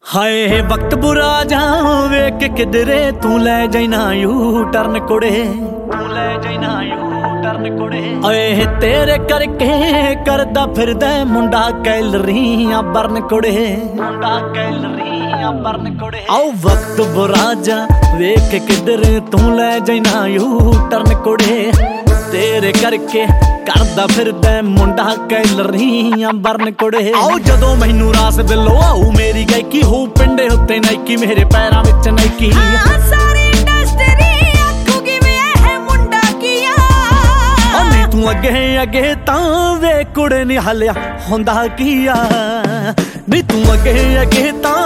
ਹਾਏ ਵਕਤ ਬੁਰਾ ਜਾ ਵੇਖ ਕਿਧਰੇ ਤੂੰ ਲੈ ਜਾਈਨਾ ਯੂ ਟਰਨ ਕੁੜੇ, ਤੂੰ ਲੈ ਜਾਈਨਾ ਯੂ ਟਰਨ ਕੁੜੇ। ਓਏ ਤੇਰੇ ਕਰਕੇ ਕਰਦਾ ਫਿਰਦਾ ਮੁੰਡਾ ਕੈਲਰੀਆਂ ਬਰਨ ਕੁੜੇ, ਮੁੰਡਾ ਕੈਲਰੀਆਂ ਬਰਨ ਕੁੜੇ। ਆਓ ਵਕਤ ਬੁਰਾ ਜਾ ਵੇਖ ਕਿਧਰੇ ਤੂੰ ਲੈ ਜਾਈਨਾ ਯੂ ਟਰਨ ਕੁੜੇ, ਤੇਰੇ ਕਰਕੇ ਕਰਦਾ ਫਿਰਦਾ ਮੁੰਡਾ ਕੈਲਰੀਆਂ ਬਰਨ ਕੁੜੇ। ਆਓ ਜਦੋਂ ਮੈਨੂੰ ਰਾਸ ਦਿਲੋਂ ਆਊ ਮੇਰੀ ਗਾਇਕੀ ਹੋ ਪਿੰਡੇ ਉੱਤੇ ਨਾਈਕੀ ਮੇਰੇ ਪੈਰਾਂ ਵਿੱਚ ਨਾਈਕੀ। ਸਾਰੀ ਇੰਡਸਟਰੀ ਆਖੂਗੀ ਵੇ ਇਹ ਮੁੰਡਾ ਕੀਆ। ਨੀ ਤੂੰ ਅੱਗੇ ਅੱਗੇ ਤਾਂ ਵੇ ਕੁੜੇ ਨੀ ਹਲਿਆ ਹੁੰਦਾ ਕੀਆ, ਨੀ ਤੂੰ ਅੱਗੇ ਅੱਗੇ ਤਾਂ